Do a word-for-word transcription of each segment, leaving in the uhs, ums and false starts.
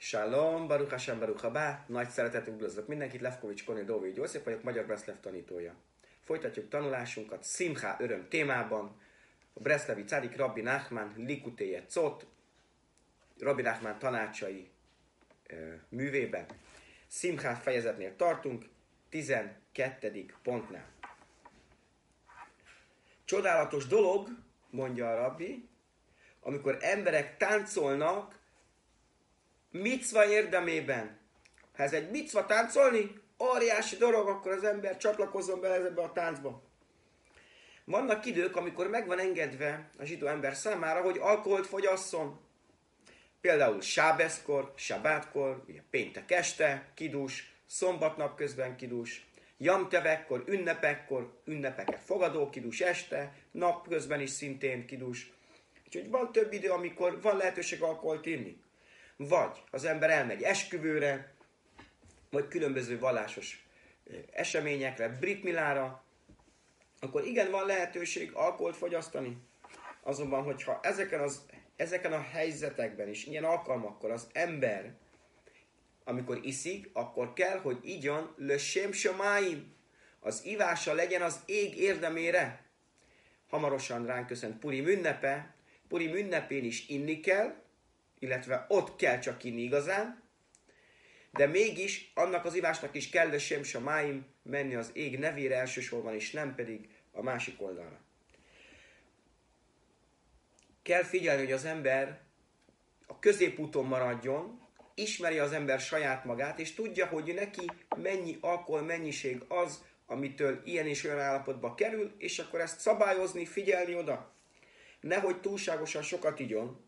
Shalom, Baruch Hashem, Baruch Habá, nagy szeretettel üdvözlök mindenkit, Lefkovics Kornél Dóvid József vagyok, Magyar Breslev tanítója. Folytatjuk tanulásunkat Szimcha öröm témában, a Breslevi Cádik Rabbi Nachman Likutéje Cot, Rabbi Nachman tanácsai e, művében. Szimcha fejezetnél tartunk, tizenkettedik pontnál. Csodálatos dolog, mondja a rabbi, amikor emberek táncolnak micva érdemében. Ha ez egy micva táncolni, óriási dolog, akkor az ember csatlakozzon bele ebbe a táncba. Vannak idők, amikor meg van engedve a zsidó ember számára, hogy alkoholt fogyasszon. Például sábeszkor, sabátkor, ugye péntek este, kidus, szombatnap közben kidus, jamtevekkor, ünnepekkor, ünnepeket fogadó kidus este, nap közben is szintén kidus. Úgyhogy van több idő, amikor van lehetőség alkoholt inni. Vagy az ember elmegy esküvőre, vagy különböző vallásos eseményekre, britmilára, akkor igen, van lehetőség alkoholt fogyasztani. Azonban, hogyha ezeken, az, ezeken a helyzetekben is, ilyen alkalmakkor az ember, amikor iszik, akkor kell, hogy igyon le sem shamayim. Az ivása legyen az ég érdemére. Hamarosan ránk köszönt Purim ünnepe. Purim ünnepén is inni kell, illetve ott kell csak inni igazán, de mégis annak az ivásnak is kell le sem shamayim menni az ég nevére elsősorban, és nem pedig a másik oldalra. Kell figyelni, hogy az ember a középúton maradjon, ismeri az ember saját magát, és tudja, hogy neki mennyi alkohol mennyiség az, amitől ilyen és olyan állapotba kerül, és akkor ezt szabályozni, figyelni oda. Nehogy túlságosan sokat igyon,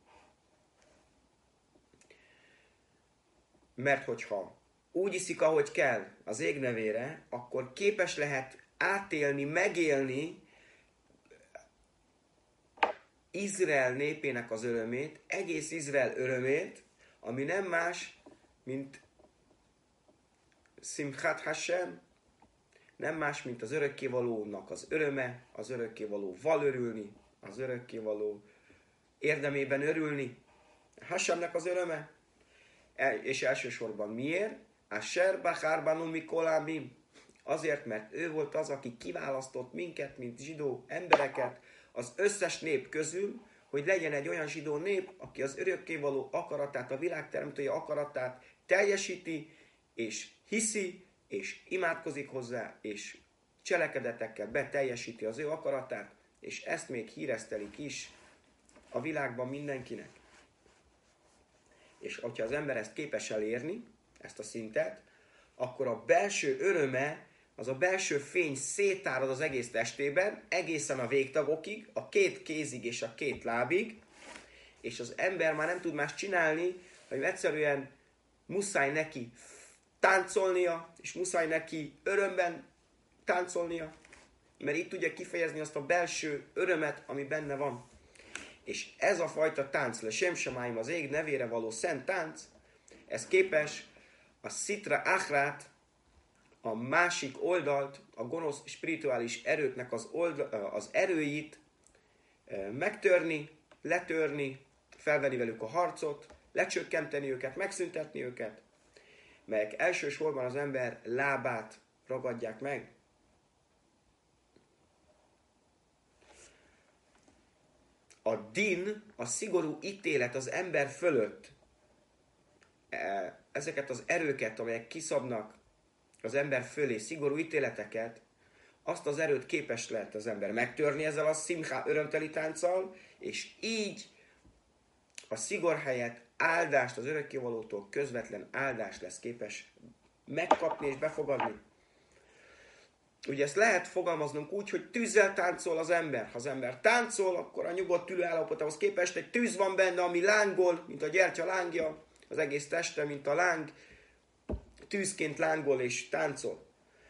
mert hogyha úgy iszik, ahogy kell az ég nevére, akkor képes lehet átélni, megélni Izrael népének az örömét, egész Izrael örömét, ami nem más, mint Simchat Hashem, nem más, mint az örökkévalónak az öröme, az örökkévalóval örülni, az örökkévaló érdemében örülni. Hashemnek az öröme. És elsősorban miért? Asher bachar banu mikol amim. Azért, mert ő volt az, aki kiválasztott minket, mint zsidó embereket az összes nép közül, hogy legyen egy olyan zsidó nép, aki az örökkévaló akaratát, a világteremtője akaratát teljesíti, és hiszi, és imádkozik hozzá, és cselekedetekkel beteljesíti az ő akaratát, és ezt még híresztelik is a világban mindenkinek. És hogyha az ember ezt képes elérni, ezt a szintet, akkor a belső öröme, az a belső fény szétárad az egész testében, egészen a végtagokig, a két kézig és a két lábig, és az ember már nem tud más csinálni, hogy egyszerűen muszáj neki táncolnia, és muszáj neki örömben táncolnia, mert így tudja kifejezni azt a belső örömet, ami benne van. És ez a fajta tánc, le sem shamayim, az ég nevére való szent tánc, ez képes a szitra achrát, a másik oldalt, a gonosz spirituális erőknek az, oldal, az erőit megtörni, letörni, felvenni velük a harcot, lecsökkenteni őket, megszüntetni őket, melyek elsősorban az ember lábát ragadják meg. A din, a szigorú ítélet az ember fölött, ezeket az erőket, amelyek kiszabnak az ember fölé, szigorú ítéleteket, azt az erőt képes lehet az ember megtörni ezzel a szimcha örömteli tánccal, és így a szigor helyett áldást, az örökkévalótól közvetlen áldást lesz képes megkapni és befogadni. Ugye ezt lehet fogalmaznunk úgy, hogy tűzzel táncol az ember. Ha az ember táncol, akkor a nyugodt ülő állapotához képest egy tűz van benne, ami lángol, mint a gyertya lángja, az egész teste, mint a láng, tűzként lángol és táncol.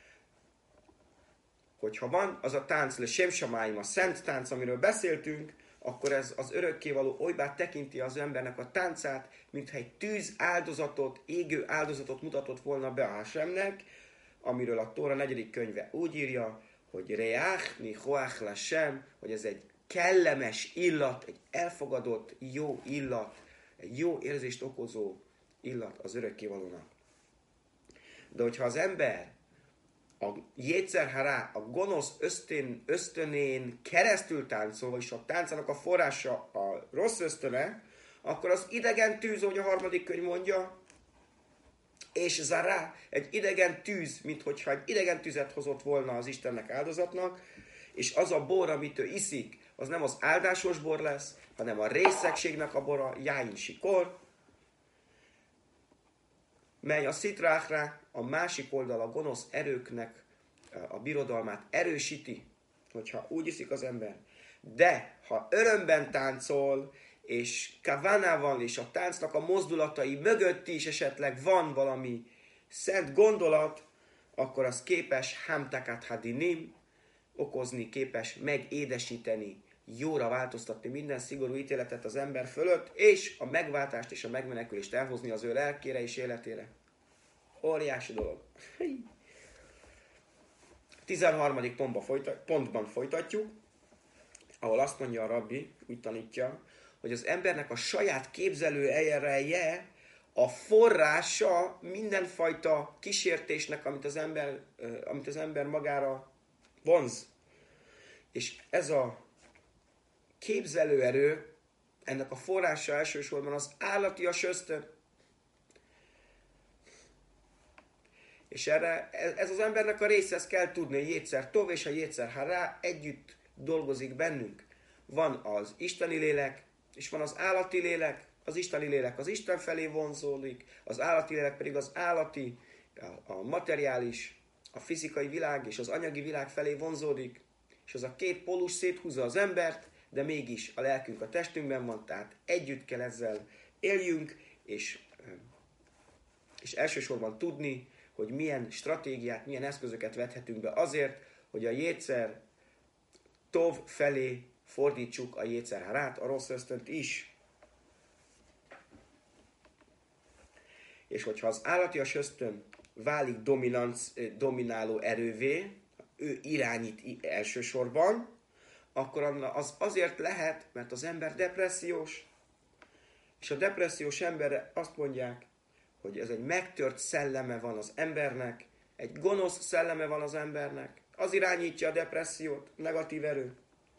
Hogyha van az a tánc, le sem shamayim, a szent tánc, amiről beszéltünk, akkor ez az örökkévaló olybá tekinti az embernek a táncát, mintha egy tűz áldozatot, égő áldozatot mutatott volna be a Hashemnek, amiről a Tóra negyedik könyve úgy írja, hogy reach nichoach lashem, hogy ez egy kellemes illat, egy elfogadott jó illat, egy jó érzést okozó illat az örökkévalónak. De hogyha az ember a jétszer hará, a gonosz ösztön, ösztönén keresztül táncol, vagyis a táncának a forrása a rossz ösztöne, akkor az idegen tűz, ahogy a harmadik könyv mondja, és zará, egy idegen tűz, minthogyha egy idegen tüzet hozott volna az Istennek áldozatnak, és az a bor, amit ő iszik, az nem az áldásos bor lesz, hanem a részegségnek a bora, jáin sikor, mely a szitrákra, a másik oldal a gonosz erőknek a birodalmát erősíti, hogyha úgy iszik az ember. De ha örömben táncol, és kavánával és a táncnak a mozdulatai mögött is esetleg van valami szent gondolat, akkor az képes hamtakat hadinim, okozni, képes megédesíteni, jóra változtatni minden szigorú ítéletet az ember fölött, és a megváltást és a megmenekülést elhozni az ő lelkére és életére. Óriási dolog. tizenharmadik pontban folytatjuk, ahol azt mondja a rabbi, úgy tanítja, hogy az embernek a saját képzelő ereje a forrása mindenfajta kísértésnek, amit az ember, amit az ember magára vonz. És ez a képzelőerő, ennek a forrása elsősorban az állatias ösztön. És erre, ez az embernek a része, ezt kell tudni, a jétszer tov és a jétszer hará együtt dolgozik bennünk. Van az isteni lélek, és van az állati lélek. Az isteni lélek az Isten felé vonzódik, az állati lélek pedig az állati, a materiális, a fizikai világ és az anyagi világ felé vonzódik. És az a két pólus széthúzza az embert, de mégis a lelkünk a testünkben van, tehát együtt kell ezzel éljünk, és, és elsősorban tudni, hogy milyen stratégiát, milyen eszközöket vethetünk be azért, hogy a jétszer tov felé fordítsuk a jétszer harát, a rossz ösztönt is. És hogyha az állatias ösztön válik domináló erővé, ő irányít elsősorban, akkor az azért lehet, mert az ember depressziós, és a depressziós emberre azt mondják, hogy ez egy megtört szelleme van az embernek, egy gonosz szelleme van az embernek, az irányítja a depressziót, negatív erő.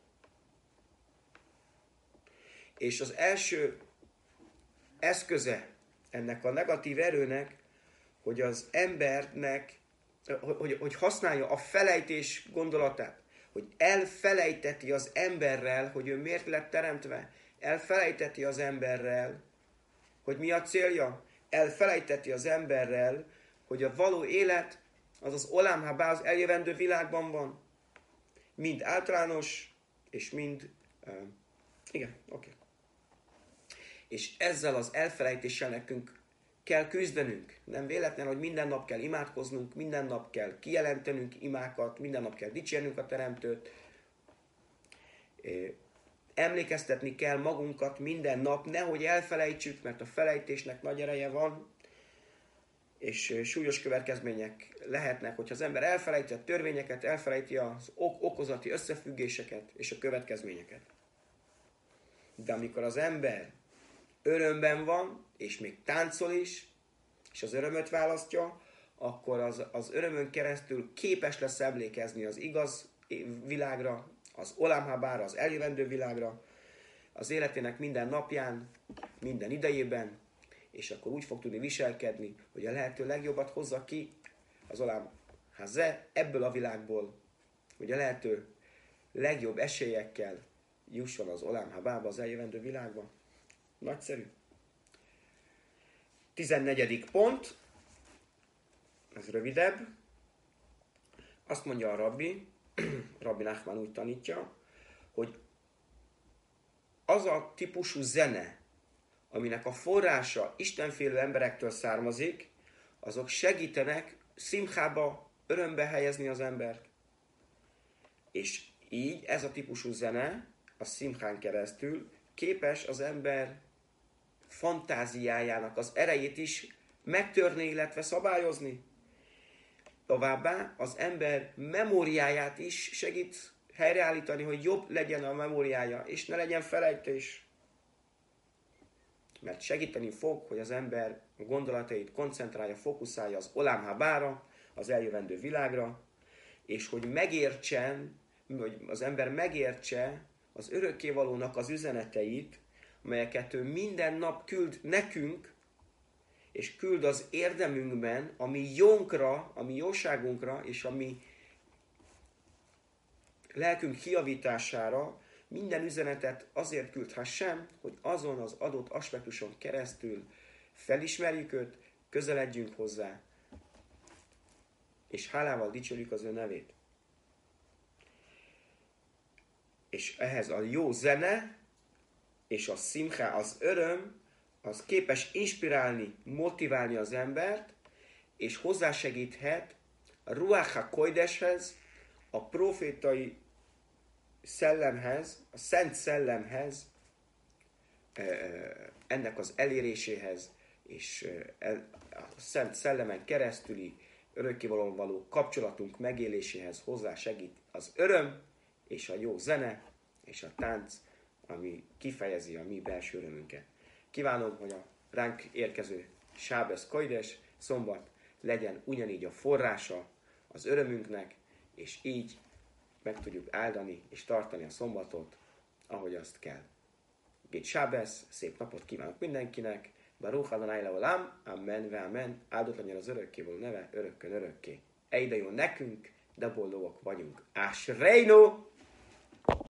És az első eszköze ennek a negatív erőnek, hogy az embernek, hogy, hogy használja a felejtés gondolatát, hogy elfelejteti az emberrel, hogy ő miért lett teremtve, elfelejteti az emberrel, hogy mi a célja, elfelejteti az emberrel, hogy a való élet az az Olam Habá, az eljövendő világban van. Mind általános, és mind... Uh, igen, oké. Okay. És ezzel az elfelejtéssel nekünk kell küzdenünk. Nem véletlen, hogy minden nap kell imádkoznunk, minden nap kell kijelentenünk imákat, minden nap kell dicsérnünk a Teremtőt. Emlékeztetni kell magunkat minden nap, nehogy elfelejtsük, mert a felejtésnek nagy ereje van, és súlyos következmények lehetnek, hogyha az ember elfelejti a törvényeket, elfelejti az ok- okozati összefüggéseket és a következményeket. De amikor az ember örömben van, és még táncol is, és az örömöt választja, akkor az, az örömön keresztül képes lesz emlékezni az igaz világra, az Olam Habára, az eljövendő világra, az életének minden napján, minden idejében, és akkor úgy fog tudni viselkedni, hogy a lehető legjobbat hozza ki az Olam Hazé ebből a világból, hogy a lehető legjobb esélyekkel jusson az Olam Habába, az eljövendő világba. Nagyszerű. tizennegyedik pont, ez rövidebb. Azt mondja a rabbi, Rabbi Nachman úgy tanítja, hogy az a típusú zene, aminek a forrása istenfélő emberektől származik, azok segítenek szimchába, örömbe helyezni az embert. És így ez a típusú zene, a szimchán keresztül képes az ember fantáziájának az erejét is megtörni, illetve szabályozni. Továbbá az ember memóriáját is segít helyreállítani, hogy jobb legyen a memóriája, és ne legyen felejtés. mert segíteni fog, hogy az ember a gondolatait koncentrálja, fókuszálja az Olam Habára, az eljövendő világra, és hogy megértsen, hogy az ember megértse az örökkévalónak az üzeneteit, amelyeket ő minden nap küld nekünk, és küld az érdemünkben, a mi jónkra, a mi jóságunkra, és a mi lelkünk kijavítására, minden üzenetet azért küld Hashem, hogy azon az adott aspektuson keresztül felismerjük őt, közeledjünk hozzá, és hálával dicsérjük az ő nevét. És ehhez a jó zene, és a szimcha, az öröm, az képes inspirálni, motiválni az embert, és hozzásegíthet a Ruach HaKoideshez, a profétai szellemhez, a szent szellemhez, ennek az eléréséhez, és a szent szellemen keresztüli örökkévalóan való kapcsolatunk megéléséhez hozzásegít az öröm, és a jó zene, és a tánc, ami kifejezi a mi belső örömünket. Kívánom, hogy a ránk érkező Sábesz Koides szombat legyen ugyanígy a forrása az örömünknek, és így meg tudjuk áldani és tartani a szombatot, ahogy azt kell. Gét Sábesz, szép napot kívánok mindenkinek, Baruch Adonai Leolam, amen ve amen, áldott legyen az örökkévaló neve, örökkön örökké. Ejde jó nekünk, de boldogok vagyunk. Ásreino!